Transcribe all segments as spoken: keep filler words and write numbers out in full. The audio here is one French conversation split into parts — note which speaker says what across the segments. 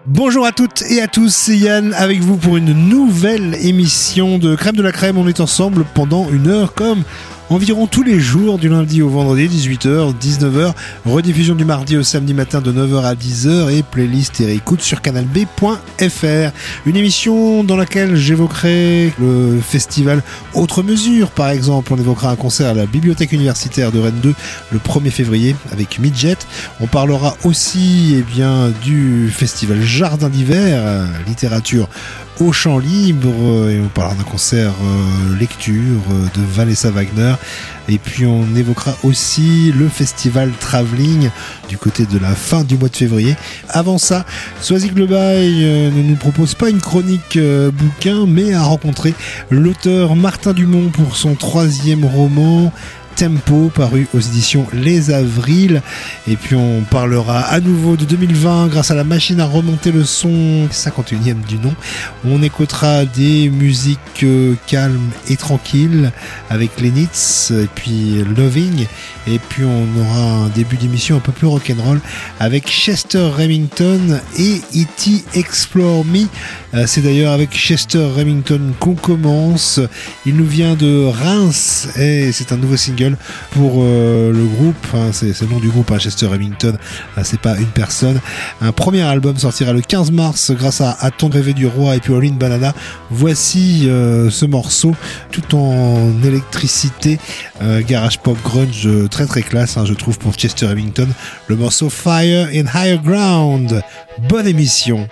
Speaker 1: Bonjour à toutes et à tous, c'est Yann avec vous pour une nouvelle émission de Crème de la Crème. On est ensemble pendant une heure comme environ tous les jours du lundi au vendredi, dix-huit heures, dix-neuf heures, rediffusion du mardi au samedi matin de neuf heures à dix heures et playlist et réécoute sur canal b point f r. Une émission dans laquelle j'évoquerai le festival Autre Mesure par exemple. On évoquera un concert à la bibliothèque universitaire de Rennes deux le premier février avec Midget. On parlera aussi eh bien, du festival Jardin d'hiver, littérature au champ libre, et on parlera d'un concert euh, lecture euh, de Vanessa Wagner, et puis on évoquera aussi le festival Travelling du côté de la fin du mois de février. Avant ça, Soazic Le Bail euh, ne nous propose pas une chronique euh, bouquin, mais a rencontré l'auteur Martin Dumont pour son troisième roman Tempo, paru aux éditions Les Avrils. Et puis on parlera à nouveau de deux mille vingt grâce à la machine à remonter le son, cinquante et unième du nom. On écoutera des musiques euh, calmes et tranquilles avec les Nits et puis Loving. Et puis on aura un début d'émission un peu plus rock'n'roll avec Chester Remington et E T Explore Me. Euh, c'est d'ailleurs avec Chester Remington qu'on commence. Il nous vient de Reims et c'est un nouveau single pour euh, le groupe, hein, c'est, c'est le nom du groupe, hein, Chester Remington, hein, c'est pas une personne. Un premier album sortira le quinze mars grâce à, à Ton rêvé du roi et puis All in Banana. Voici euh, ce morceau tout en électricité, euh, garage pop grunge, euh, très très classe, hein, je trouve, pour Chester Remington. Le morceau Fire in Higher Ground. Bonne émission.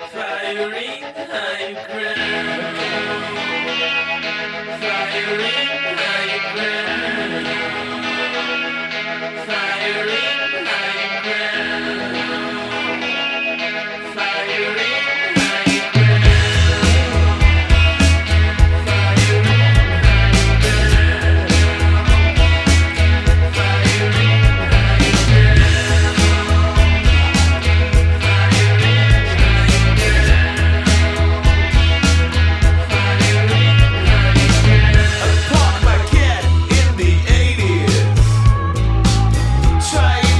Speaker 2: Try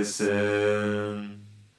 Speaker 2: listen.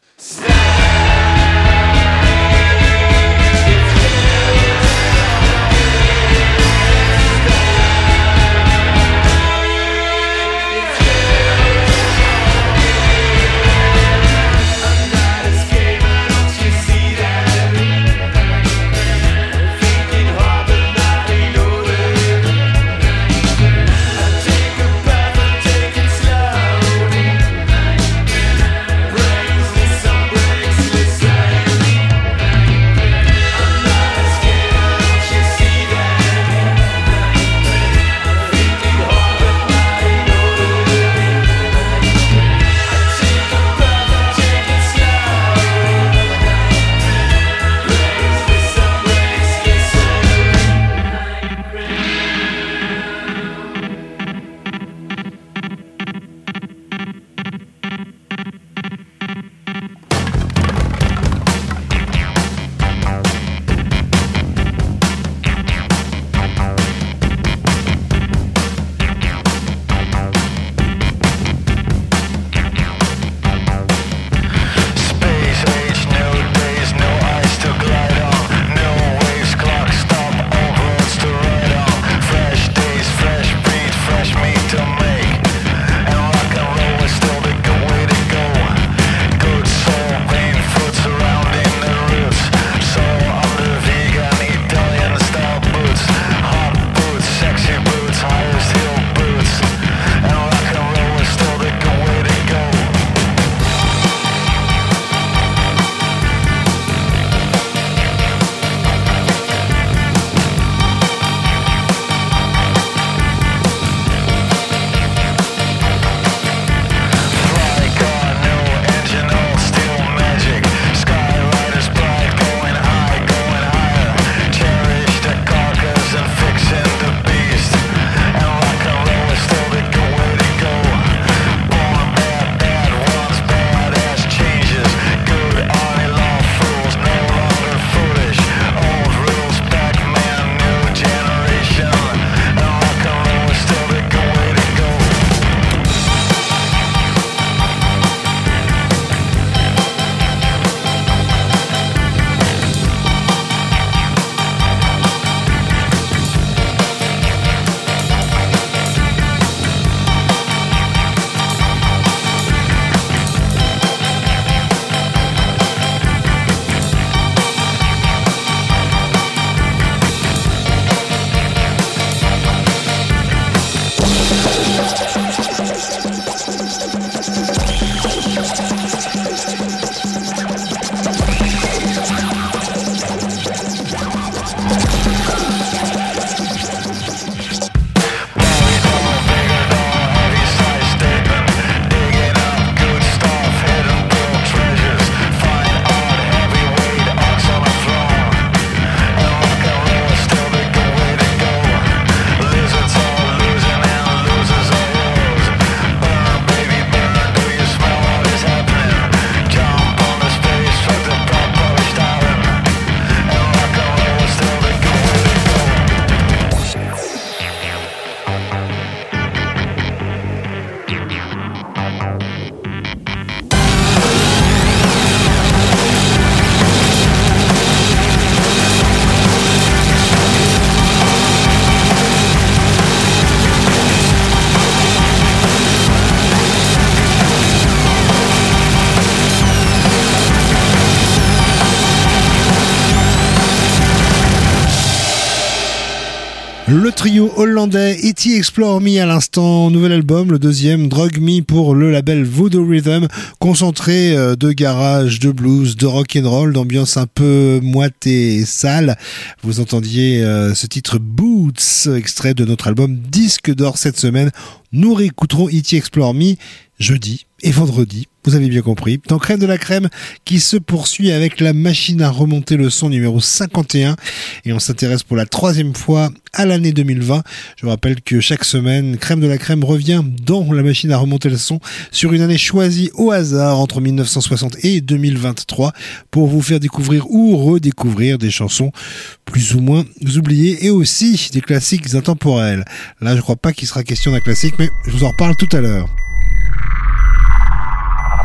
Speaker 1: Le trio hollandais E T Explore Me à l'instant, nouvel album, le deuxième, Drug Me pour le label Voodoo Rhythm, concentré de garage, de blues, de rock and roll, d'ambiance un peu moite et sale. Vous entendiez euh, ce titre Boots, extrait de notre album Disque d'or cette semaine. Nous réécouterons E T Explore Me jeudi et vendredi. Vous avez bien compris. Dans Crème de la Crème qui se poursuit avec la machine à remonter le son numéro cinquante et un. Et on s'intéresse pour la troisième fois à l'année deux mille vingt. Je vous rappelle que chaque semaine, Crème de la Crème revient dans la machine à remonter le son sur une année choisie au hasard entre mille neuf cent soixante et deux mille vingt-trois pour vous faire découvrir ou redécouvrir des chansons plus ou moins oubliées et aussi des classiques intemporels. Là, je crois pas qu'il sera question d'un classique, mais je vous en reparle tout à l'heure.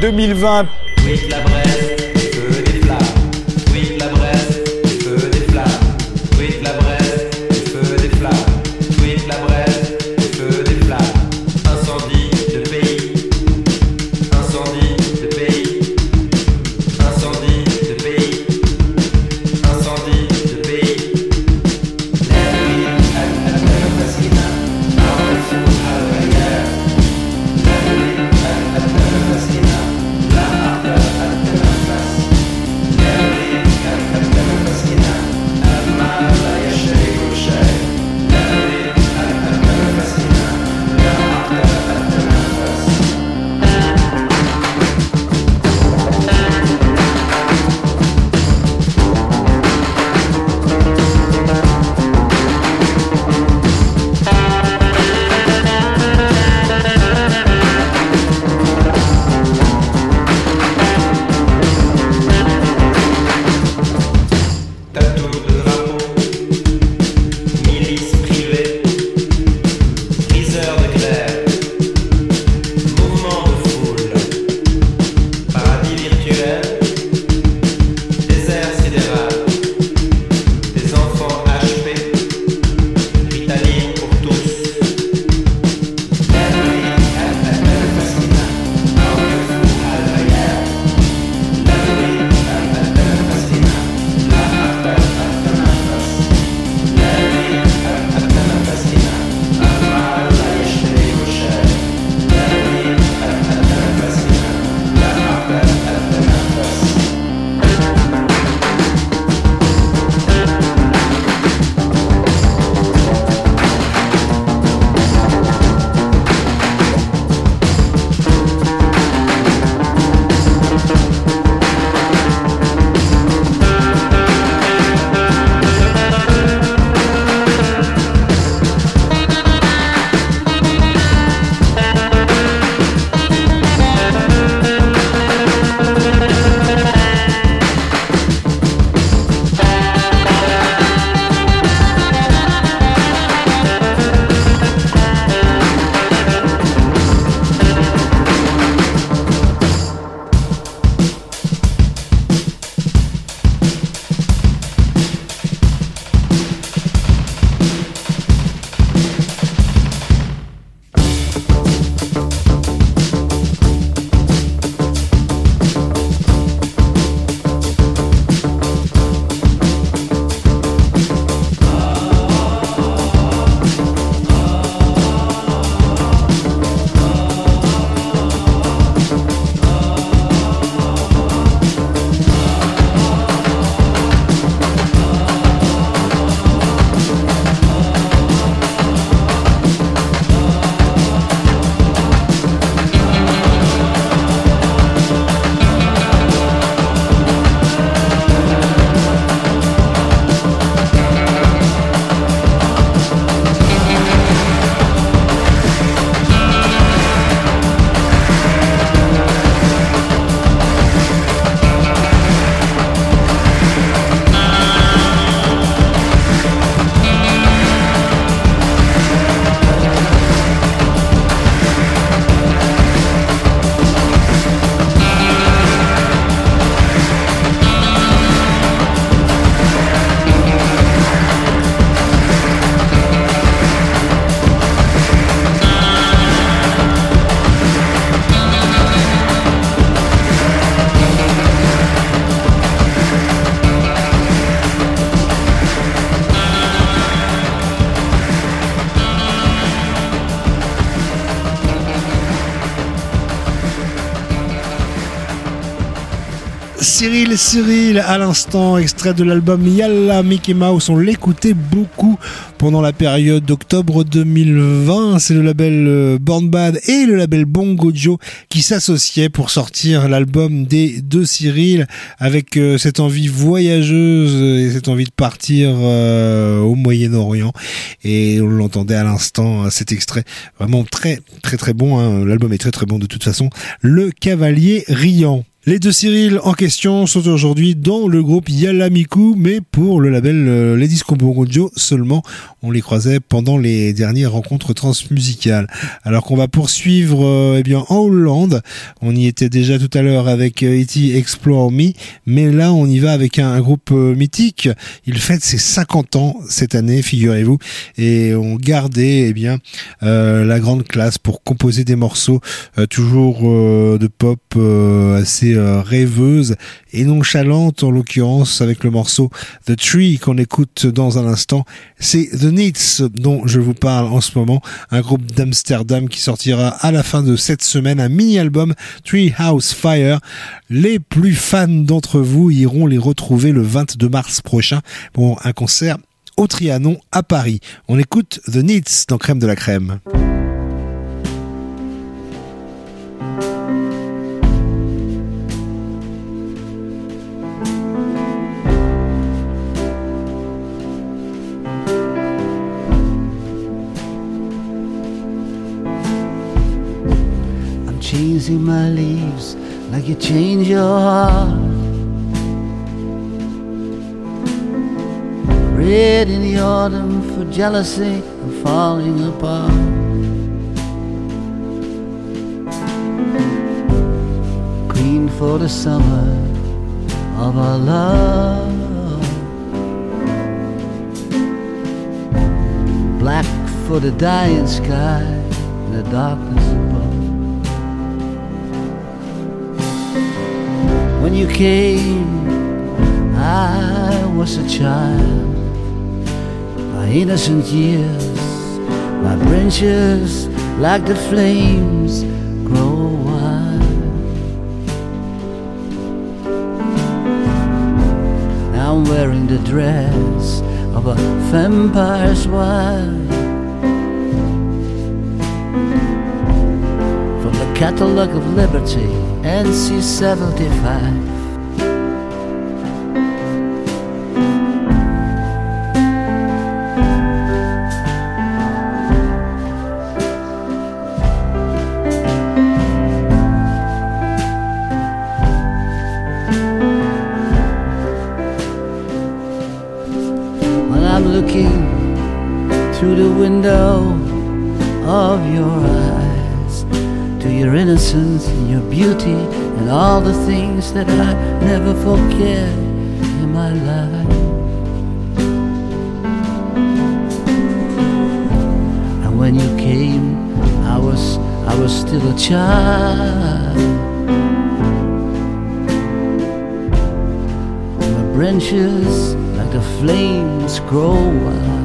Speaker 2: deux mille vingt.
Speaker 3: Oui, la Bresse, du feu des flammes. Oui, la Bresse, du feu des flammes. Oui, la Bresse, du feu des flammes. Oui, la Bresse, du feu des flammes. Incendie de pays. Incendie de pays. Incendie de pays. Incendie de pays.
Speaker 1: Cyril Cyril à l'instant, extrait de l'album Yalla Mickey Mouse. On l'écoutait beaucoup pendant la période d'octobre deux mille vingt. C'est le label Born Bad et le label Bongo Joe qui s'associaient pour sortir l'album des deux Cyril, avec euh, cette envie voyageuse et cette envie de partir euh, au Moyen-Orient. Et on l'entendait à l'instant, cet extrait vraiment très très très bon, hein. L'album est très très bon de toute façon. Le Cavalier Riant. Les deux Cyril en question sont aujourd'hui dans le groupe Yalamiku, mais pour le label euh, Les Discos Bongojo seulement. On les croisait pendant les dernières rencontres transmusicales. Alors qu'on va poursuivre euh, eh bien en Hollande. On y était déjà tout à l'heure avec euh, E T Explore Me, mais là on y va avec un, un groupe euh, mythique. Il fête ses cinquante ans cette année, figurez-vous, et on gardait eh bien euh, la grande classe pour composer des morceaux euh, toujours euh, de pop euh, assez euh, rêveuse et nonchalante, en l'occurrence avec le morceau The Tree qu'on écoute dans un instant. C'est The Needs dont je vous parle en ce moment, un groupe d'Amsterdam qui sortira à la fin de cette semaine un mini-album, Treehouse Fire. Les plus fans d'entre vous iront les retrouver le vingt-deux mars prochain pour un concert au Trianon à Paris. On écoute The Needs dans Crème de la Crème.
Speaker 2: Changing my leaves like you change your heart. Red in the autumn for jealousy and falling apart. Green for the summer of our love. Black for the dying sky and the darkness above. When you came, I was a child. My innocent years, my branches like the flames grow wild. Now I'm wearing the dress of a vampire's wife. From the catalogue of liberty, N C seventy-five. When I'm looking through the window of your eyes, to your innocence and your beauty and all the things that I never forget in my life. And when you came, I was I was still a child. And my branches like the flames grow wild.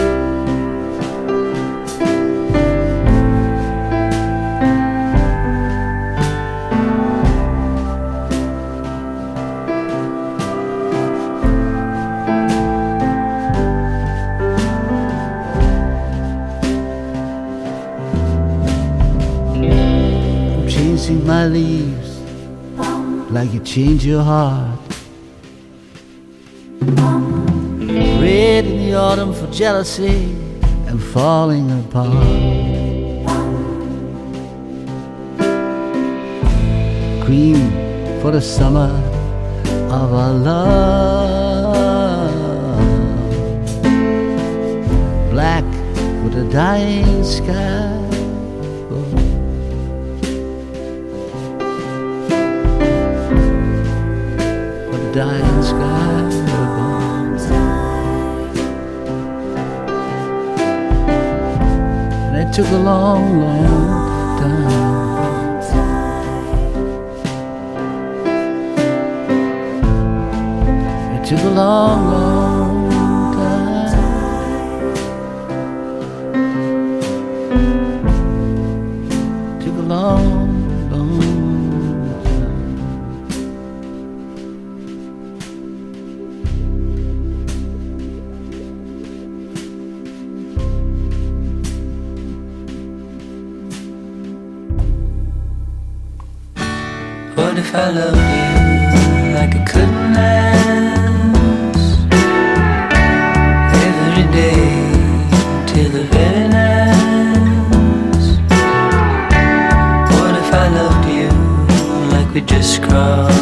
Speaker 2: My leaves like you change your heart. Red in the autumn for jealousy and falling apart. Green for the summer of our love. Black for the dying sky. Dying sky above. And it took a long, long time. It took a long, long time. It took a long, long time.
Speaker 4: What if I loved you like I couldn't last? Every day till the very last. What if I loved you like we just crossed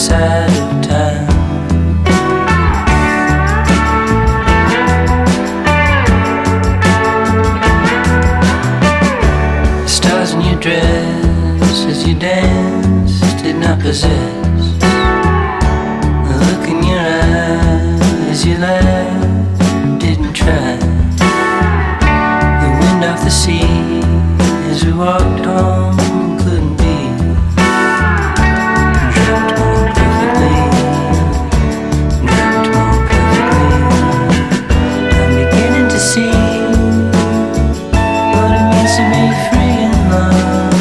Speaker 4: side of town. The stars in your dress as you dance did not possess. The look in your eyes as you laughed didn't try. The wind off the sea as we walked home couldn't be. Dreamt more perfectly, dreamt more perfectly. I'm beginning to see what it means to be free in love.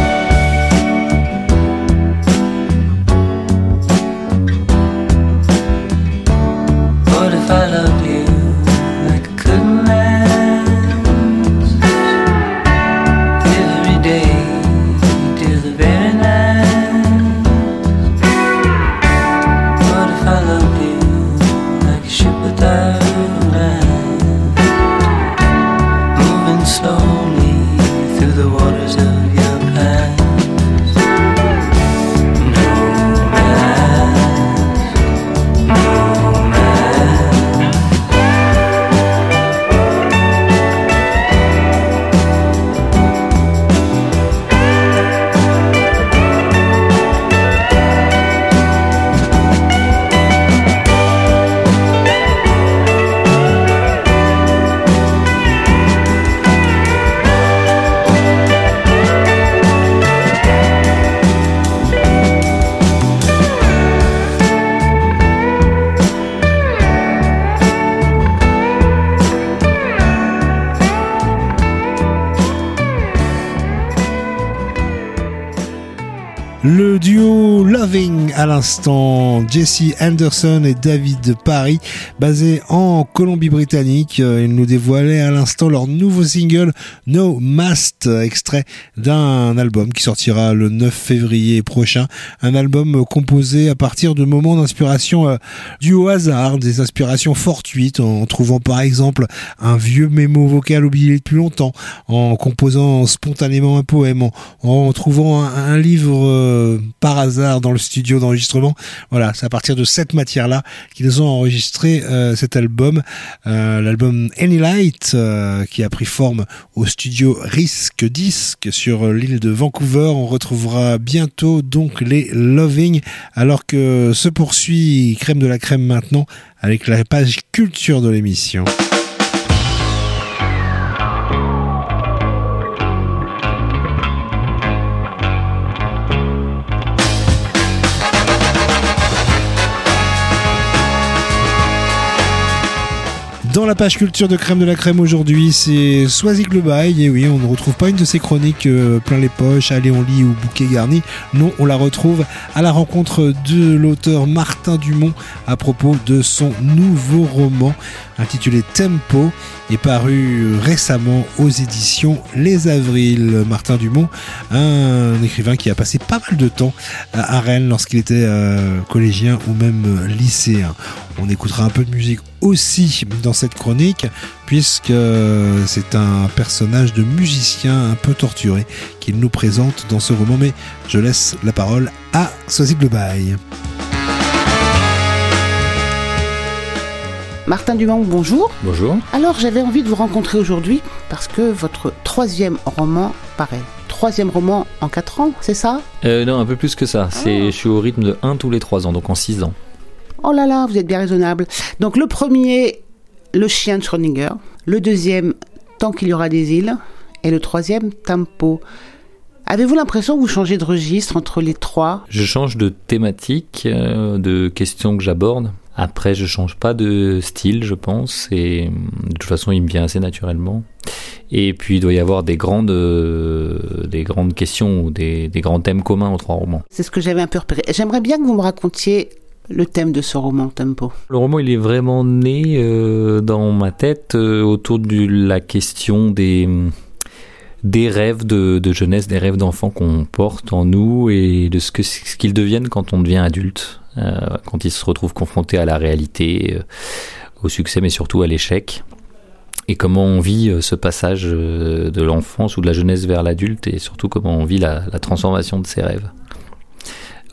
Speaker 4: What if I loved you like I couldn't last? Every day till the very last. What if I loved you like a ship without a land, moving slowly through the waters of your past? No mask, no mask.
Speaker 1: Le duo Loving à l'instant, Jesse Anderson et David Parry, basés en Colombie-Britannique. Ils nous dévoilaient à l'instant leur nouveau single No Mast, extrait d'un album qui sortira le neuf février prochain. Un album composé à partir de moments d'inspiration euh, dus au hasard, des inspirations fortuites, en trouvant par exemple un vieux mémo vocal oublié depuis longtemps, en composant spontanément un poème, en, en trouvant un, un livre euh, par hasard dans le studio d'enregistrement. Voilà, c'est à partir de cette matière-là qu'ils ont enregistré euh, cet album, euh, l'album Any Light, euh, qui a pris forme au studio Risk Disc sur l'île de Vancouver. On retrouvera bientôt donc les Loving, alors que se poursuit Crème de la Crème maintenant avec la page culture de l'émission. Dans la page culture de Crème de la Crème aujourd'hui, c'est Soisic le Bail. Et oui, on ne retrouve pas une de ses chroniques euh, plein les poches, allez on lit ou bouquet garni. Non, on la retrouve à la rencontre de l'auteur Martin Dumont à propos de son nouveau roman intitulé Tempo et paru récemment aux éditions Les Avrils. Martin Dumont, un écrivain qui a passé pas mal de temps à Rennes lorsqu'il était euh, collégien ou même lycéen. On écoutera un peu de musique aussi dans cette chronique, puisque c'est un personnage de musicien un peu torturé qu'il nous présente dans ce roman, mais je laisse la parole à Soisic le Bail.
Speaker 5: Martin Dumont, bonjour.
Speaker 6: Bonjour.
Speaker 5: Alors, j'avais envie de vous rencontrer aujourd'hui parce que votre troisième roman paraît. Troisième roman en quatre ans, c'est ça ?
Speaker 6: euh, Non, un peu plus que ça. C'est, oh. Je suis au rythme de un tous les trois ans, donc en six ans.
Speaker 5: Oh là là, vous êtes bien raisonnable. Donc le premier, Le chien de Schrödinger. Le deuxième, Tant qu'il y aura des îles. Et le troisième, Tempo. Avez-vous l'impression que vous changez de registre entre les trois ?
Speaker 6: Je change de thématique, euh, de questions que j'aborde. Après, je change pas de style, je pense, et de toute façon, il me vient assez naturellement. Et puis, il doit y avoir des grandes, euh, des grandes questions ou des, des grands thèmes communs aux trois romans.
Speaker 5: C'est ce que j'avais un peu repéré. J'aimerais bien que vous me racontiez le thème de ce roman, Tempo.
Speaker 6: Le roman, il est vraiment né euh, dans ma tête euh, autour de la question des... des rêves de, de jeunesse, des rêves d'enfants qu'on porte en nous et de ce, que, ce qu'ils deviennent quand on devient adulte, euh, quand ils se retrouvent confrontés à la réalité, euh, au succès mais surtout à l'échec. Et comment on vit euh, ce passage euh, de l'enfance ou de la jeunesse vers l'adulte et surtout comment on vit la, la transformation de ses rêves.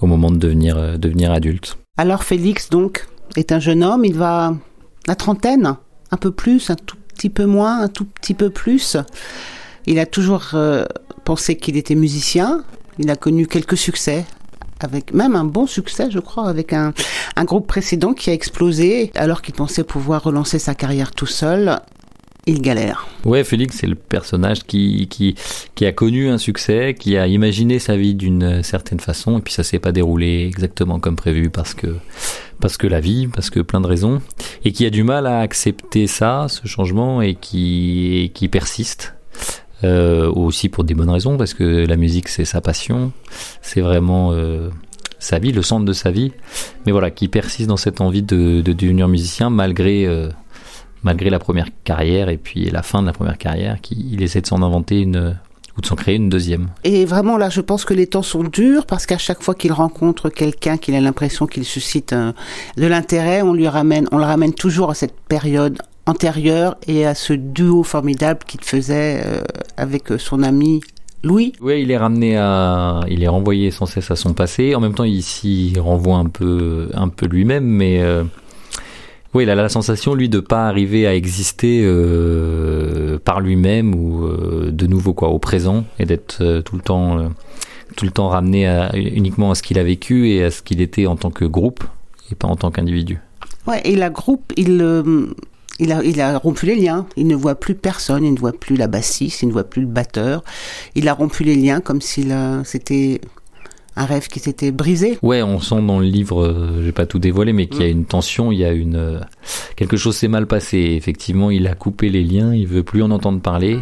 Speaker 6: au moment de devenir, euh, devenir adulte.
Speaker 5: Alors Félix, donc, est un jeune homme, il va la trentaine, un peu plus, un tout petit peu moins, un tout petit peu plus. Il a toujours euh, pensé qu'il était musicien, il a connu quelques succès, avec même un bon succès, je crois, avec un, un groupe précédent qui a explosé, alors qu'il pensait pouvoir relancer sa carrière tout seul. Il galère.
Speaker 6: Ouais, Félix, c'est le personnage qui, qui, qui a connu un succès, qui a imaginé sa vie d'une certaine façon, et puis ça s'est pas déroulé exactement comme prévu parce que, parce que la vie, parce que plein de raisons, et qui a du mal à accepter ça, ce changement, et qui, et qui persiste. Euh, aussi pour des bonnes raisons, parce que la musique c'est sa passion, c'est vraiment euh, sa vie, le centre de sa vie, mais voilà, qui persiste dans cette envie de, de devenir musicien malgré, euh, malgré la première carrière et puis la fin de la première carrière, qui, il essaie de s'en inventer une, ou de s'en créer une deuxième.
Speaker 5: Et vraiment là, je pense que les temps sont durs, parce qu'à chaque fois qu'il rencontre quelqu'un qu'il a l'impression qu'il suscite euh, de l'intérêt, on lui ramène, on le ramène toujours à cette période antérieure et à ce duo formidable qu'il faisait euh, avec son ami Louis.
Speaker 6: Oui, il est ramené à, il est renvoyé sans cesse à son passé. En même temps, ici, il renvoie un peu, un peu lui-même, mais euh, oui, il a la sensation, lui, de pas arriver à exister euh, par lui-même ou euh, de nouveau quoi, au présent, et d'être euh, tout le temps, euh, tout le temps ramené à, uniquement à ce qu'il a vécu et à ce qu'il était en tant que groupe et pas en tant qu'individu.
Speaker 5: Ouais, et la groupe, il euh... Il a, il a rompu les liens. Il ne voit plus personne. Il ne voit plus la bassiste. Il ne voit plus le batteur. Il a rompu les liens comme si là, c'était un rêve qui s'était brisé.
Speaker 6: Ouais, on sent dans le livre, euh, je vais pas tout dévoiler, mais qu'il y a une tension, il y a une euh, quelque chose s'est mal passé. Effectivement, il a coupé les liens. Il veut plus en entendre parler.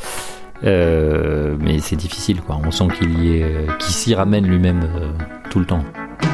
Speaker 6: Euh, mais c'est difficile, quoi. On sent qu'il y est, euh, qu'il s'y ramène lui-même euh, tout le temps.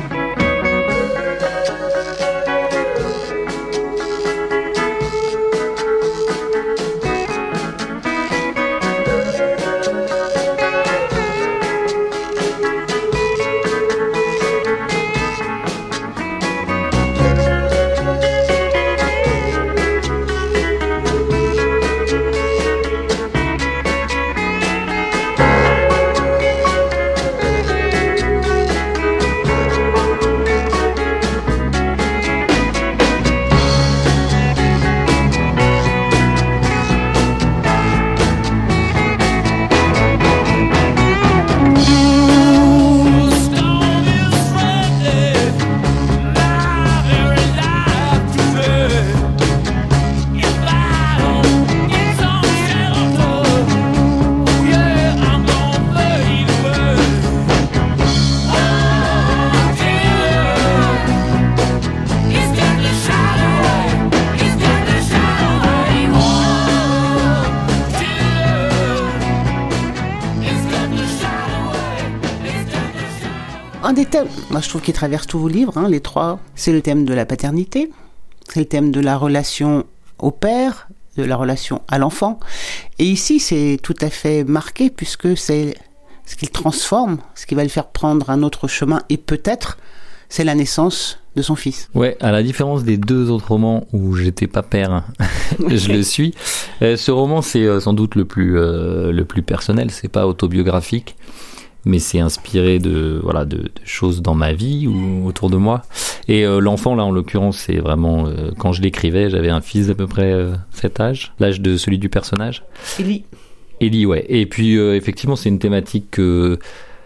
Speaker 5: Un des thèmes, moi je trouve qu'il traverse tous vos livres, hein, les trois, c'est le thème de la paternité, c'est le thème de la relation au père, de la relation à l'enfant. Et ici, c'est tout à fait marqué, puisque c'est ce qu'il transforme, ce qui va le faire prendre un autre chemin, et peut-être, c'est la naissance de son fils.
Speaker 6: Ouais, à la différence des deux autres romans où j'étais pas père, je le suis. Euh, ce roman, c'est euh, sans doute le plus, euh, le plus personnel, c'est pas autobiographique, mais c'est inspiré de voilà de, de choses dans ma vie ou autour de moi. Et euh, l'enfant là en l'occurrence, c'est vraiment euh, quand je l'écrivais, j'avais un fils d'à peu près euh, cet âge, l'âge de celui du personnage.
Speaker 5: Élie.
Speaker 6: Élie, ouais. Et puis euh, effectivement, c'est une thématique euh,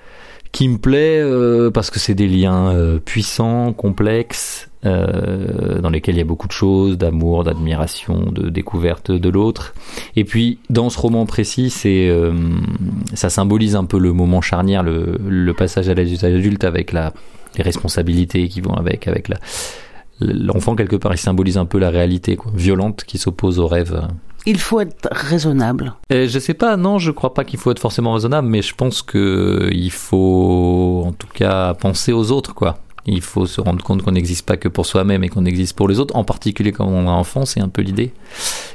Speaker 6: qui me plaît euh, parce que c'est des liens euh, puissants, complexes, euh, dans lesquels il y a beaucoup de choses, d'amour, d'admiration, de découverte de l'autre. Et puis dans ce roman précis, c'est euh, ça symbolise un peu le moment charnière, le, le passage à l'âge adulte avec la, les responsabilités qui vont avec, avec la, l'enfant quelque part, il symbolise un peu la réalité, quoi, violente qui s'oppose au rêve.
Speaker 5: Il faut être raisonnable.
Speaker 6: Euh, je sais pas, non, je crois pas qu'il faut être forcément raisonnable, mais je pense que il faut, en tout cas, penser aux autres, quoi. Il faut se rendre compte qu'on n'existe pas que pour soi-même et qu'on existe pour les autres, en particulier quand on est enfant, c'est un peu l'idée.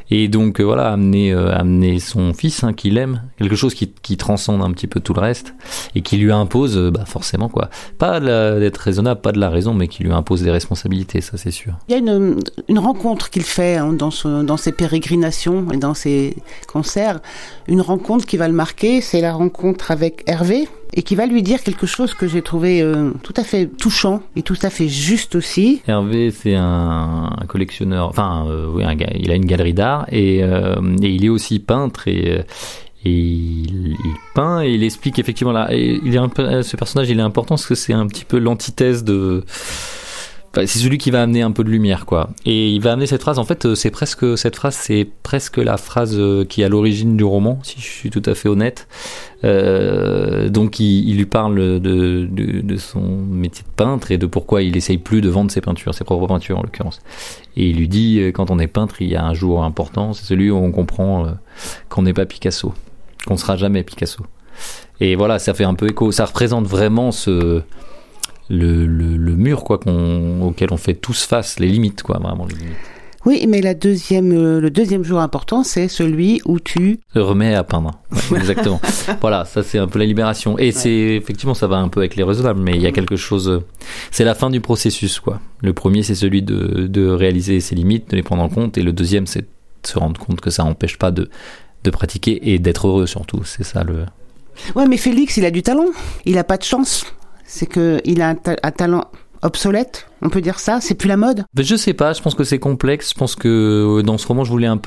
Speaker 6: Et donc euh, voilà, amener, euh, amener son fils hein, qu'il aime, quelque chose qui, qui transcende un petit peu tout le reste et qui lui impose, euh, bah forcément quoi, pas de la, d'être raisonnable, pas de la raison, mais qui lui impose des responsabilités, ça c'est sûr.
Speaker 5: Il y a une, une rencontre qu'il fait hein, dans, ce, dans ses pérégrinations et dans ses concerts, une rencontre qui va le marquer, c'est la rencontre avec Hervé et qui va lui dire quelque chose que j'ai trouvé euh, tout à fait touchant et tout à fait juste aussi.
Speaker 6: Hervé, c'est un, un collectionneur, enfin euh, oui, un, il a une galerie d'art et, euh, et il est aussi peintre et, et il, il peint et il explique effectivement là, et il est un peu, ce personnage il est important parce que c'est un petit peu l'antithèse de... Enfin, c'est celui qui va amener un peu de lumière, quoi. Et il va amener cette phrase. En fait, c'est presque cette phrase, c'est presque la phrase qui est à l'origine du roman, si je suis tout à fait honnête. Euh, donc, il, il lui parle de, de, de son métier de peintre et de pourquoi il essaye plus de vendre ses peintures, ses propres peintures en l'occurrence. Et il lui dit, quand on est peintre, il y a un jour important, c'est celui où on comprend qu'on n'est pas Picasso, qu'on sera jamais Picasso. Et voilà, ça fait un peu écho. Ça représente vraiment ce Le, le, le mur quoi, qu'on, auquel on fait tous face, les limites, quoi, vraiment les limites.
Speaker 5: Oui, mais la deuxième, euh, le deuxième jour important, c'est celui où tu...
Speaker 6: te remets à peindre. Ouais, exactement. Voilà, ça c'est un peu la libération. Et ouais. C'est, effectivement, ça va un peu avec les raisonnables, mais il y a quelque chose... C'est la fin du processus, quoi. Le premier, c'est celui de, de réaliser ses limites, de les prendre en compte, et le deuxième, c'est de se rendre compte que ça n'empêche pas de, de pratiquer et d'être heureux, surtout. C'est ça, le...
Speaker 5: Ouais, mais Félix, il a du talent. Il a pas de chance. C'est qu'il a un, ta- un talent obsolète, on peut dire ça, c'est plus la mode.
Speaker 6: Ben, je sais pas, je pense que c'est complexe, je pense que dans ce roman je voulais un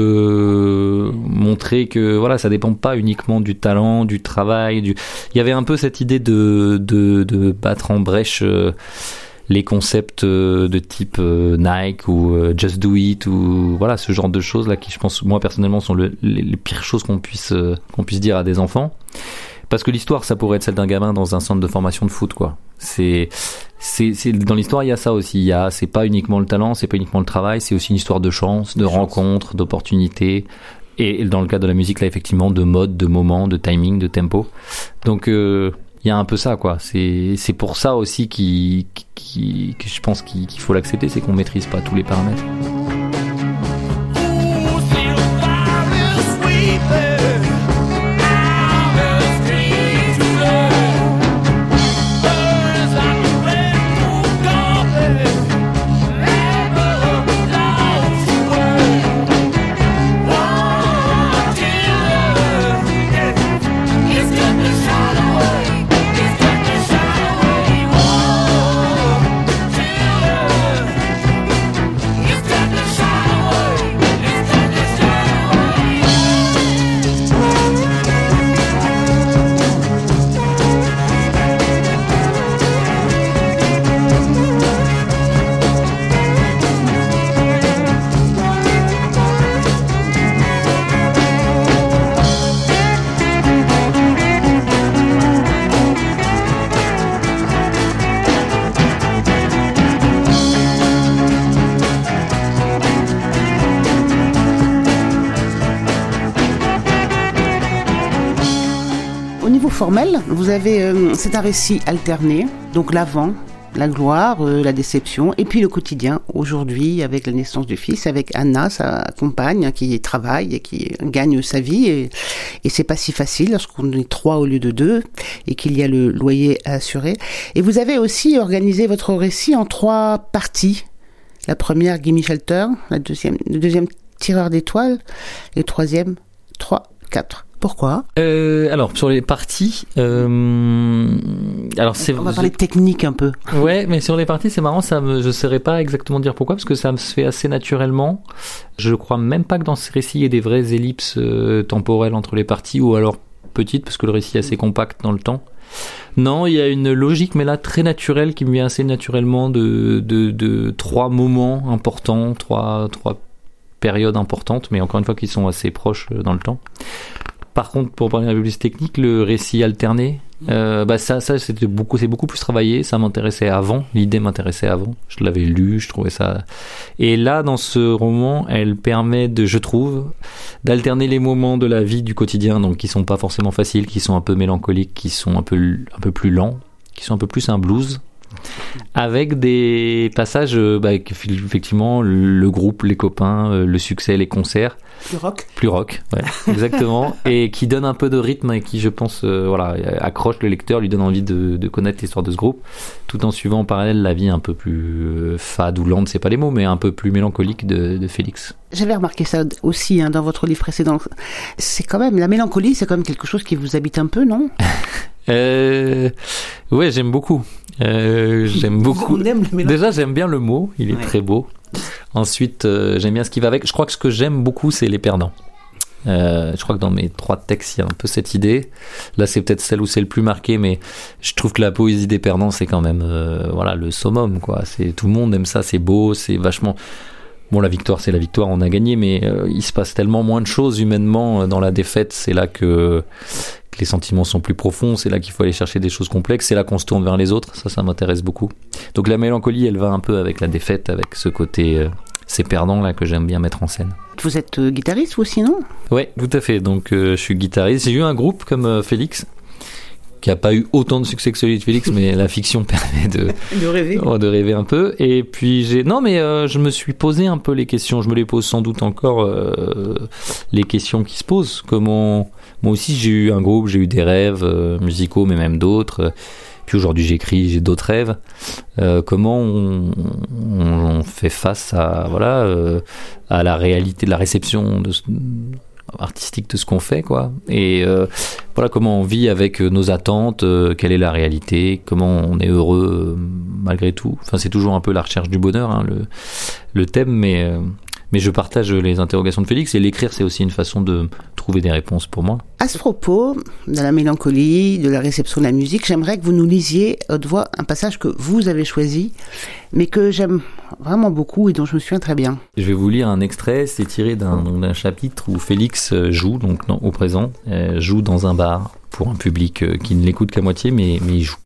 Speaker 6: peu montrer que voilà, ça dépend pas uniquement du talent, du travail, du... il y avait un peu cette idée de, de, de battre en brèche euh, les concepts euh, de type euh, Nike ou euh, Just Do It ou voilà, ce genre de choses là qui je pense moi personnellement sont le, les, les pires choses qu'on puisse, euh, qu'on puisse dire à des enfants. Parce que l'histoire, ça pourrait être celle d'un gamin dans un centre de formation de foot, quoi. C'est, c'est, c'est dans l'histoire, il y a ça aussi. Il y a, c'est pas uniquement le talent, c'est pas uniquement le travail, c'est aussi une histoire de chance, de rencontre, d'opportunité. Et dans le cas de la musique, là, effectivement, de mode, de moment, de timing, de tempo. Donc, euh, il y a un peu ça, quoi. C'est, c'est pour ça aussi qui, qui, que je pense qu'il, qu'il faut l'accepter, c'est qu'on maîtrise pas tous les paramètres.
Speaker 5: Formel, vous avez, euh, c'est un récit alterné, donc l'avant, la gloire, euh, la déception, et puis le quotidien, aujourd'hui, avec la naissance du fils, avec Anna, sa compagne, qui travaille et qui gagne sa vie, et, et c'est pas si facile lorsqu'on est trois au lieu de deux, et qu'il y a le loyer à assurer. Et vous avez aussi organisé votre récit en trois parties. La première, Gimme Shelter, la deuxième, le deuxième, Tireur d'étoiles, et le troisième, trois, quatre. Pourquoi
Speaker 6: euh, Alors sur les parties, euh, alors c'est.
Speaker 5: On va parler de technique un peu.
Speaker 6: Ouais, mais sur les parties, c'est marrant. Ça, me, je saurais pas exactement dire pourquoi, parce que ça me se fait assez naturellement. Je crois même pas que dans ce récit il y ait des vraies ellipses euh, temporelles entre les parties, ou alors petites, parce que le récit est assez compact dans le temps. Non, il y a une logique, mais là très naturelle, qui me vient assez naturellement de de, de trois moments importants, trois trois périodes importantes, mais encore une fois qui sont assez proches dans le temps. Par contre, pour parler un peu plus technique, le récit alterné, euh, bah ça, ça c'était beaucoup, c'est beaucoup plus travaillé. Ça m'intéressait avant, l'idée m'intéressait avant. Je l'avais lu, je trouvais ça. Et là, dans ce roman, elle permet de, je trouve, d'alterner les moments de la vie du quotidien, donc qui sont pas forcément faciles, qui sont un peu mélancoliques, qui sont un peu, un peu plus lents, qui sont un peu plus un blues. avec des passages, euh, bah, effectivement, le groupe, les copains, euh, le succès, les concerts.
Speaker 5: Plus rock.
Speaker 6: Plus rock, ouais, exactement. Et qui donne un peu de rythme et qui, je pense, euh, voilà, accroche le lecteur, lui donne envie de, de connaître l'histoire de ce groupe, tout en suivant en parallèle la vie un peu plus euh, fade ou lente, c'est pas les mots, mais un peu plus mélancolique de, de Félix.
Speaker 5: J'avais remarqué ça aussi hein, dans votre livre précédent. C'est quand même, la mélancolie, c'est quand même quelque chose qui vous habite un peu, non?
Speaker 6: euh, Ouais, j'aime beaucoup. Euh, j'aime beaucoup.
Speaker 5: On aime le
Speaker 6: Déjà, j'aime bien le mot, il est
Speaker 5: ouais.
Speaker 6: très beau. Ensuite, euh, j'aime bien ce qui va avec. Je crois que ce que j'aime beaucoup, c'est les perdants. Euh, je crois que dans mes trois textes, il y a un peu cette idée. Là, c'est peut-être celle où c'est le plus marqué, mais je trouve que la poésie des perdants, c'est quand même, euh, voilà, le summum, quoi. C'est tout le monde aime ça, c'est beau, c'est vachement. Bon, la victoire, c'est la victoire, on a gagné, mais euh, il se passe tellement moins de choses humainement dans la défaite. C'est là que, que les sentiments sont plus profonds, c'est là qu'il faut aller chercher des choses complexes, c'est là qu'on se tourne vers les autres. Ça, ça m'intéresse beaucoup. Donc la mélancolie, elle va un peu avec la défaite, avec ce côté, euh, ces perdants là que j'aime bien mettre en scène.
Speaker 5: Vous êtes euh, guitariste vous aussi, non?
Speaker 6: Ouais, tout à fait. Donc euh, je suis guitariste. J'ai eu un groupe comme euh, Félix, qui a pas eu autant de succès que celui de Félix, mais la fiction permet de,
Speaker 5: de rêver,
Speaker 6: de rêver un peu. Et puis j'ai, non mais euh, je me suis posé un peu les questions. Je me les pose sans doute encore euh, les questions qui se posent. Comment, moi aussi j'ai eu un groupe, j'ai eu des rêves euh, musicaux, mais même d'autres. Puis aujourd'hui j'écris, j'ai d'autres rêves. Euh, comment on, on, on fait face à voilà euh, à la réalité de la réception de artistique de ce qu'on fait, quoi. Et euh, voilà comment on vit avec nos attentes, euh, quelle est la réalité, comment on est heureux euh, malgré tout. Enfin, c'est toujours un peu la recherche du bonheur, hein, le, le thème, mais, euh, mais je partage les interrogations de Félix, et l'écrire, c'est aussi une façon de trouver des réponses pour moi.
Speaker 5: À ce propos, de la mélancolie, de la réception de la musique, j'aimerais que vous nous lisiez à haute voix un passage que vous avez choisi, mais que j'aime vraiment beaucoup et dont je me souviens très bien.
Speaker 6: Je vais vous lire un extrait, c'est tiré d'un, donc, d'un chapitre où Félix joue, donc non, au présent, euh, joue dans un bar pour un public euh, qui ne l'écoute qu'à moitié, mais, mais il joue.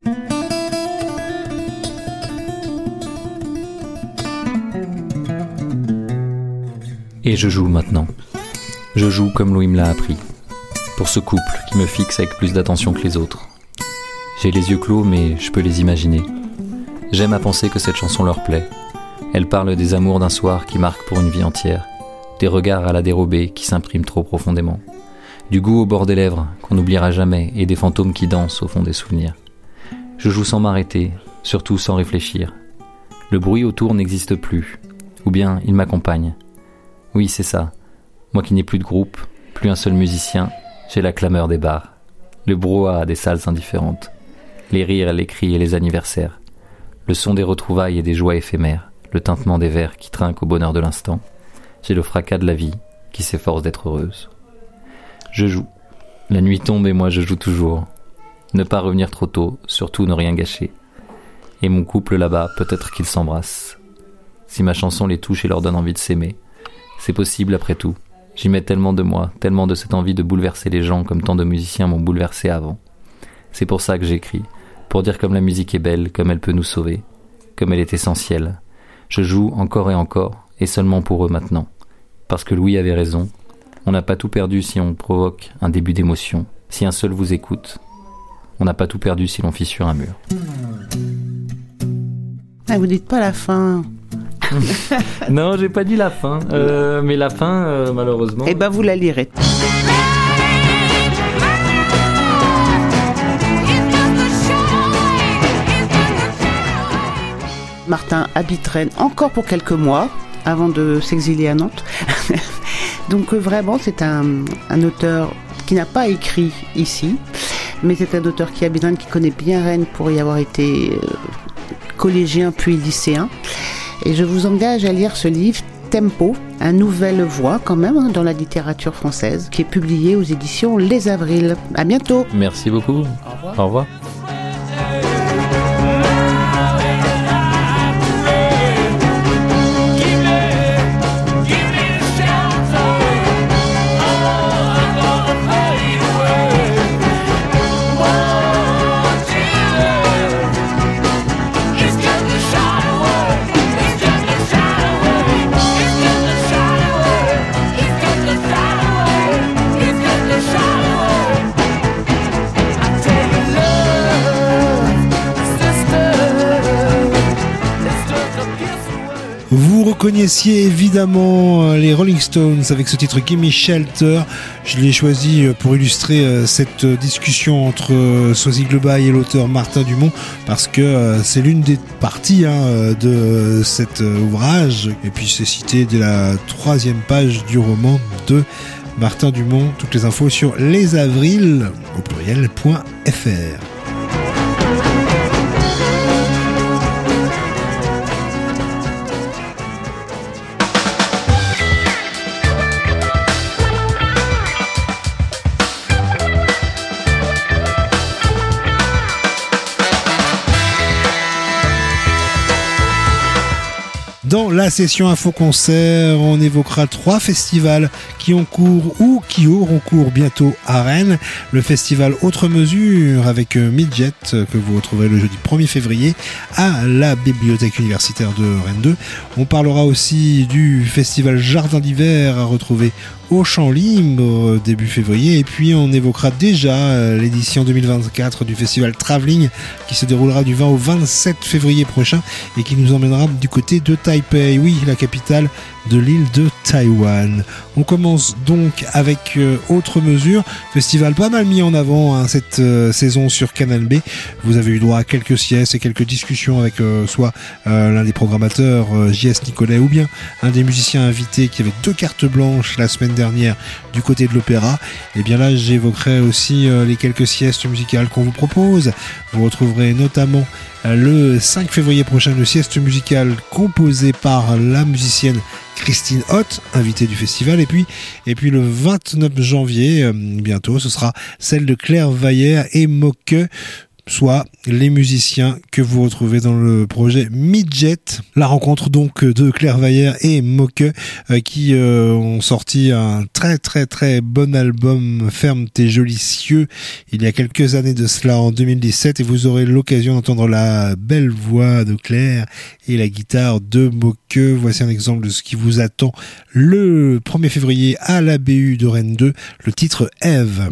Speaker 6: Et je joue maintenant. Je joue comme Louis me l'a appris. Pour ce couple qui me fixe avec plus d'attention que les autres. J'ai les yeux clos, mais je peux les imaginer. J'aime à penser que cette chanson leur plaît. Elle parle des amours d'un soir qui marquent pour une vie entière. Des regards à la dérobée qui s'impriment trop profondément. Du goût au bord des lèvres qu'on n'oubliera jamais et des fantômes qui dansent au fond des souvenirs. Je joue sans m'arrêter, surtout sans réfléchir. Le bruit autour n'existe plus. Ou bien il m'accompagne. Oui, c'est ça. Moi qui n'ai plus de groupe, plus un seul musicien, j'ai la clameur des bars, le brouhaha des salles indifférentes, les rires, les cris et les anniversaires, le son des retrouvailles et des joies éphémères, le tintement des verres qui trinquent au bonheur de l'instant. J'ai le fracas de la vie qui s'efforce d'être heureuse. Je joue. La nuit tombe et moi je joue toujours. Ne pas revenir trop tôt, surtout ne rien gâcher. Et mon couple là-bas, peut-être qu'ils s'embrassent. Si ma chanson les touche et leur donne envie de s'aimer, c'est possible après tout. J'y mets tellement de moi, tellement de cette envie de bouleverser les gens comme tant de musiciens m'ont bouleversé avant. C'est pour ça que j'écris, pour dire comme la musique est belle, comme elle peut nous sauver, comme elle est essentielle. Je joue encore et encore, et seulement pour eux maintenant. Parce que Louis avait raison, on n'a pas tout perdu si on provoque un début d'émotion, si un seul vous écoute. On n'a pas tout perdu si l'on fissure un mur.
Speaker 5: Ah, vous dites pas la fin.
Speaker 6: Non, j'ai pas dit la fin, euh, mais la fin, euh, malheureusement...
Speaker 5: Eh ben, vous la lirez. Martin habite Rennes encore pour quelques mois, avant de s'exiler à Nantes. Donc euh, vraiment, c'est un, un auteur qui n'a pas écrit ici, mais c'est un auteur qui habite Rennes, qui connaît bien Rennes pour y avoir été euh, collégien puis lycéen. Et je vous engage à lire ce livre, Tempo, un nouvelle voix quand même hein, dans la littérature française, qui est publié aux éditions Les Avrils. À bientôt.
Speaker 6: Merci beaucoup.
Speaker 5: Au revoir.
Speaker 6: Au revoir.
Speaker 7: Love
Speaker 1: Vous reconnaissiez évidemment les Rolling Stones avec ce titre Gimme Shelter. Je l'ai choisi pour illustrer cette discussion entre Soisy Globaille et l'auteur Martin Dumont parce que c'est l'une des parties hein, de cet ouvrage et puis c'est cité dès la troisième page du roman de Martin Dumont. Toutes les infos sur lesavril au pluriel point f r. Dans la session info-concert, on évoquera trois festivals qui ont cours ou qui auront cours bientôt à Rennes. Le festival Autre Mesure avec Midget que vous retrouverez le jeudi premier février à la bibliothèque universitaire de Rennes deux. On parlera aussi du festival Jardin d'hiver à retrouver au Champ Libre début février et puis on évoquera déjà l'édition deux mille vingt-quatre du festival Travelling qui se déroulera du vingt au vingt-sept février prochain et qui nous emmènera du côté de Taipei, oui, la capitale de l'île de Taïwan. On commence donc avec euh, Autre Mesure, festival pas mal mis en avant hein, cette euh, saison sur Canal B. Vous avez eu droit à quelques siestes et quelques discussions avec euh, soit euh, l'un des programmateurs euh, J S Nicolet ou bien un des musiciens invités qui avait deux cartes blanches la semaine dernière du côté de l'opéra. Et bien là j'évoquerai aussi euh, les quelques siestes musicales qu'on vous propose. Vous retrouverez notamment euh, le cinq février prochain une sieste musicale composée par la musicienne Christine Hott, invitée du festival, et puis et puis le vingt-neuf janvier, euh, bientôt, ce sera celle de Claire Vaillère et Moque, soit les musiciens que vous retrouvez dans le projet Midget. La rencontre donc de Claire Vaillère et Moque euh, qui euh, ont sorti un très très très bon album Ferme tes jolis cieux il y a quelques années de cela en deux mille dix-sept et vous aurez l'occasion d'entendre la belle voix de Claire et la guitare de Moque. Voici un exemple de ce qui vous attend le premier février à la B U de Rennes deux, le titre Ève.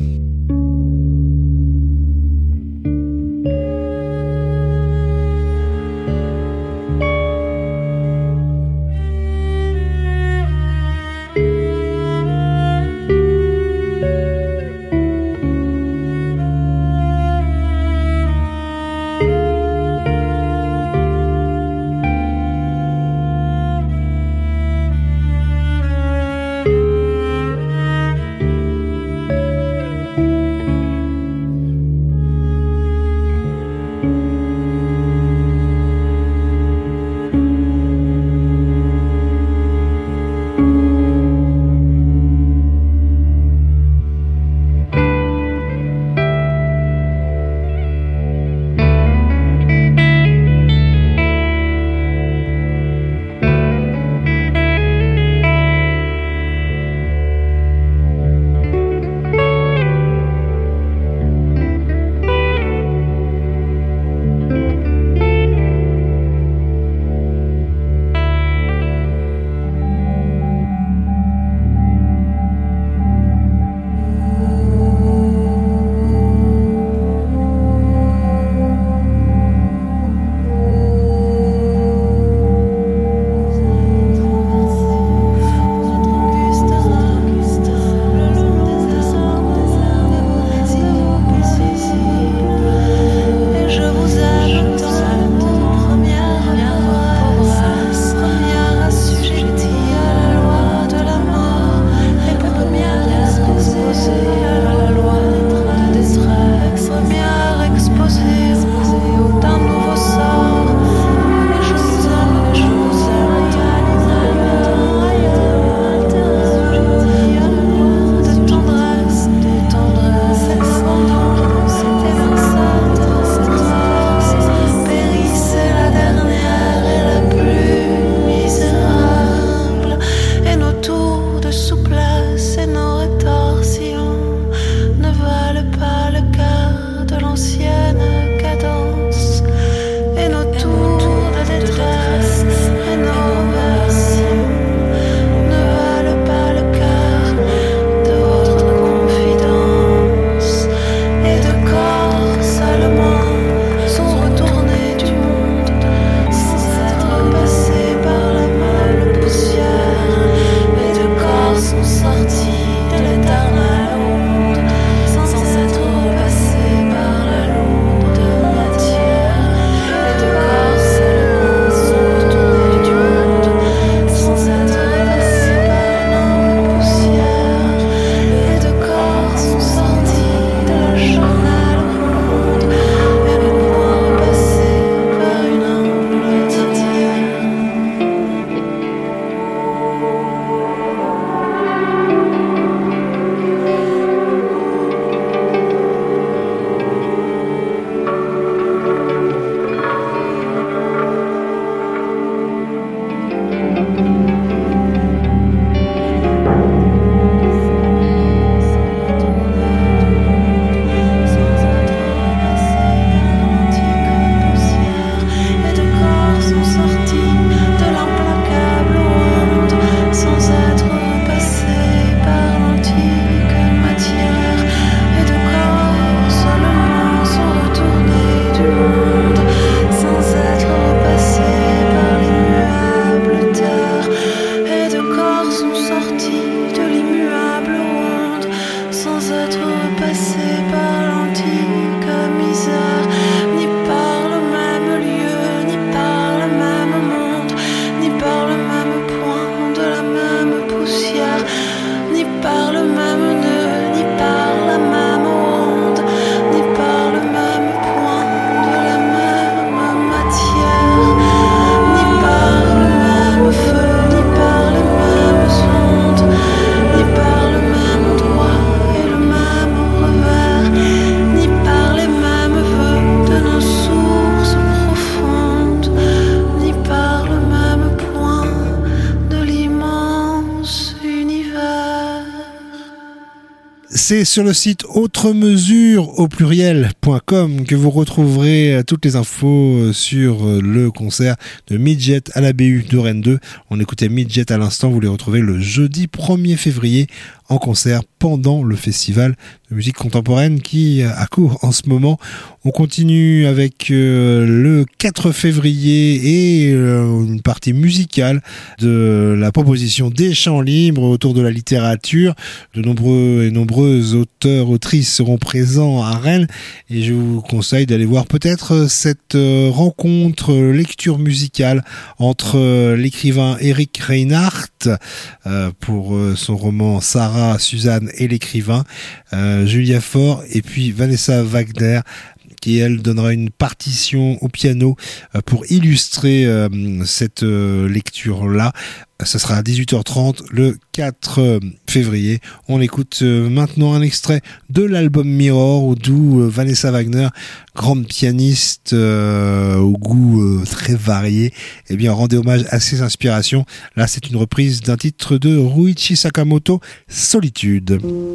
Speaker 1: C'est sur le site autremesure au pluriel point com que vous retrouverez toutes les infos sur le concert de Midget à la B U de Rennes deux. On écoutait Midget à l'instant, vous les retrouvez le jeudi premier février en concert pendant le festival de musique contemporaine qui a cours en ce moment. On continue avec euh, le quatre février et euh, une partie musicale de la proposition des chants libres autour de la littérature. De nombreux et nombreuses auteurs, autrices seront présents à Rennes et je vous conseille d'aller voir peut-être cette euh, rencontre euh, lecture musicale entre euh, l'écrivain Eric Reinhardt euh, pour euh, son roman Sarah, Suzanne et l'écrivain, euh, Julia Faure et puis Vanessa Wagner qui elle donnera une partition au piano euh, pour illustrer euh, cette euh, lecture-là. Ce sera à dix-huit heures trente le quatre février. On écoute euh, maintenant un extrait de l'album Mirror d'où euh, Vanessa Wagner, grande pianiste euh, au goût euh, très varié, eh bien rendait hommage à ses inspirations. Là, c'est une reprise d'un titre de Ruichi Sakamoto, Solitude.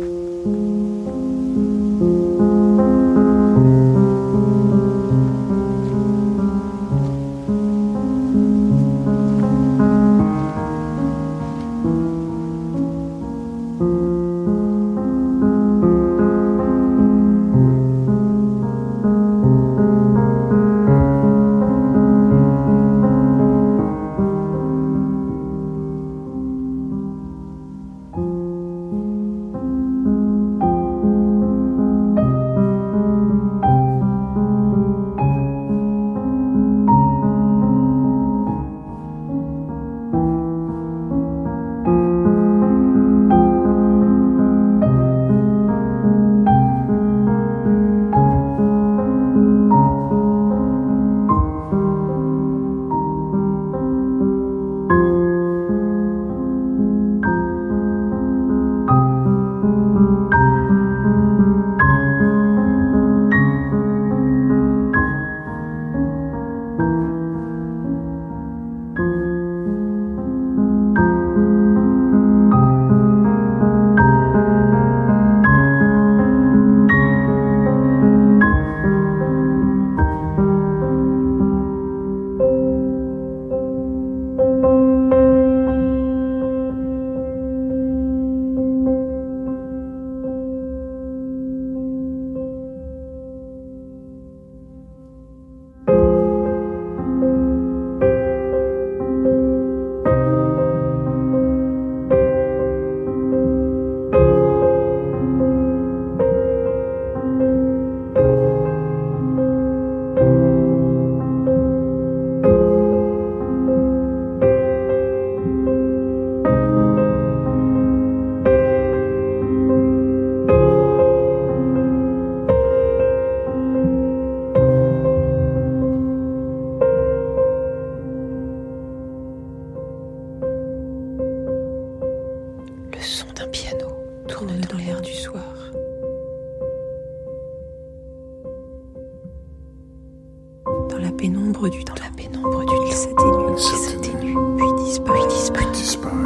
Speaker 7: pénombre du temps. Dans la pénombre du temps. Il s'atténue, il s'atténue, puis disparaît, puis disparaît, puis disparaît.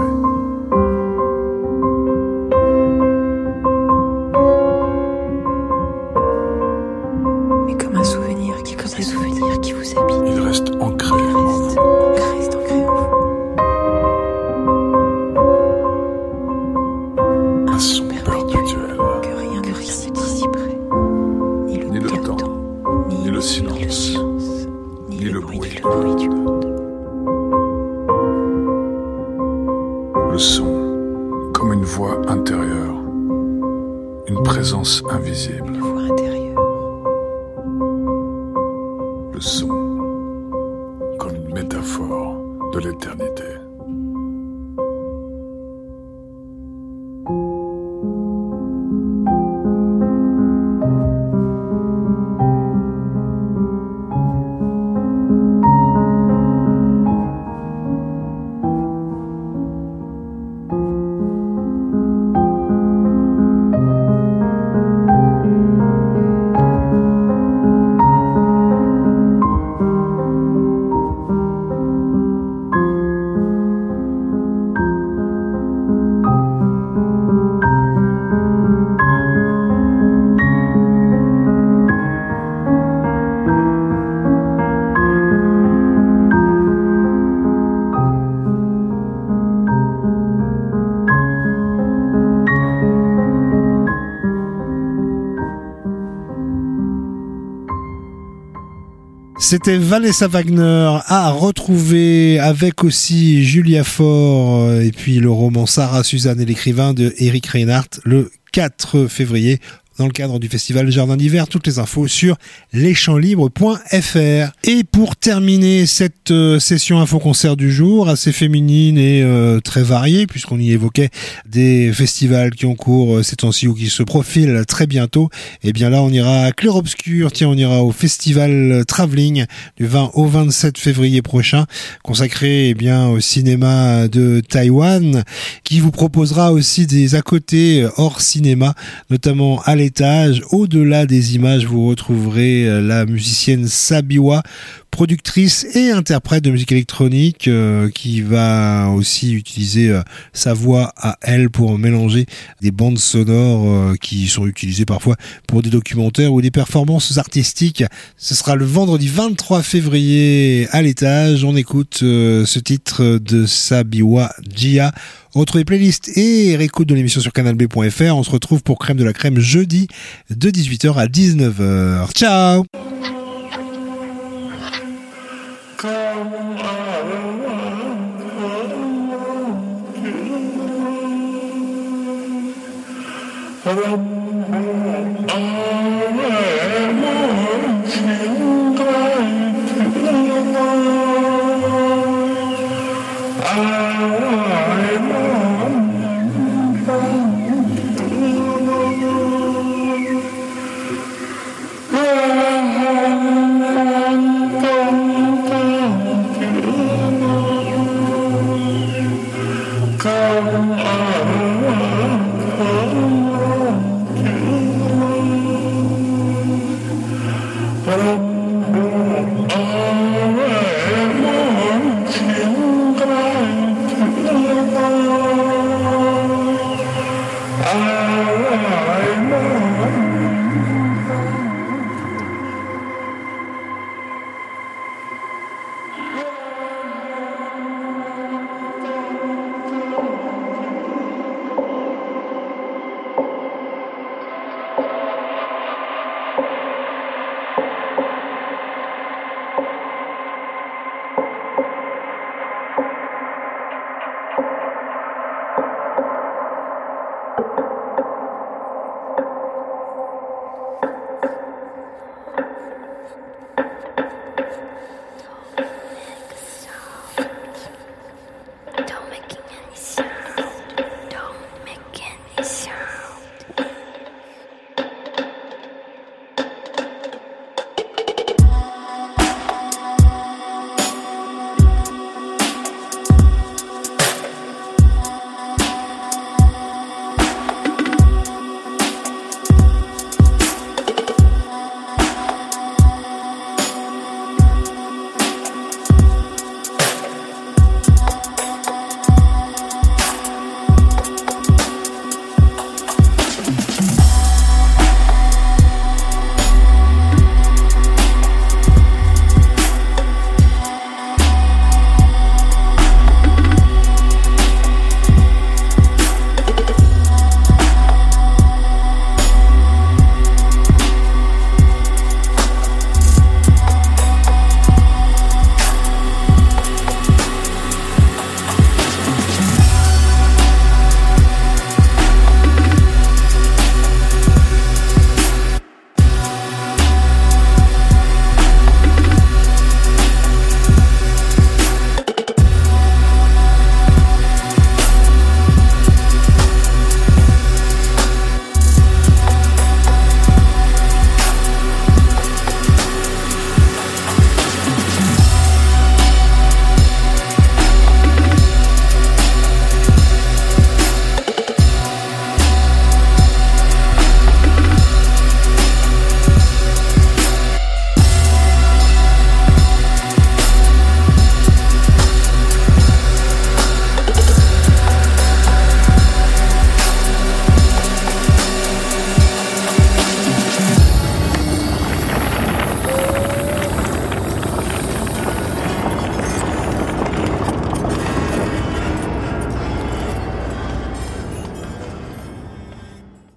Speaker 7: Mais comme un souvenir qui, comme un souvenir qui vous habite.
Speaker 8: Il reste ancré.
Speaker 7: Il reste, il reste ancré en vous.
Speaker 8: Un son perpétuel.
Speaker 7: Que rien ne se dissiperait. Ni le,
Speaker 8: ni le
Speaker 7: temps,
Speaker 8: temps,
Speaker 7: ni,
Speaker 8: ni le
Speaker 7: ni
Speaker 8: silence,
Speaker 7: le silence, ni,
Speaker 8: ni
Speaker 7: le,
Speaker 8: le
Speaker 7: bruit,
Speaker 8: bruit.
Speaker 7: le bruit du monde.
Speaker 8: Le son, comme une voix intérieure, une présence invisible.
Speaker 7: Une voix intérieure.
Speaker 8: Le son, comme une métaphore de l'éternité.
Speaker 1: C'était Vanessa Wagner à retrouver avec aussi Julia Faure et puis le roman Sarah Suzanne et l'écrivain de Eric Reinhardt le quatre février dans le cadre du festival Jardin d'hiver. Toutes les infos sur leschamps-libres point f r. Et pour terminer cette euh, session info-concert du jour, assez féminine et euh, très variée, puisqu'on y évoquait des festivals qui ont cours euh, ces temps-ci ou qui se profilent très bientôt, et bien là on ira à Clair-Obscur, tiens on ira au festival Travelling du vingt au vingt-sept février prochain, consacré eh bien au cinéma de Taïwan, qui vous proposera aussi des à côté hors cinéma, notamment à l'étage. Au-delà des images, vous retrouverez la musicienne Sabiwa, productrice et interprète de musique électronique, euh, qui va aussi utiliser euh, sa voix à elle pour mélanger des bandes sonores euh, qui sont utilisées parfois pour des documentaires ou des performances artistiques. Ce sera le vendredi vingt-trois février à l'étage. On écoute euh, ce titre de Sabiwa Jia. Retrouvez playlist et réécoute de l'émission sur canal b point f r. On se retrouve pour Crème de la Crème jeudi de dix-huit heures à dix-neuf heures. Ciao!
Speaker 9: Come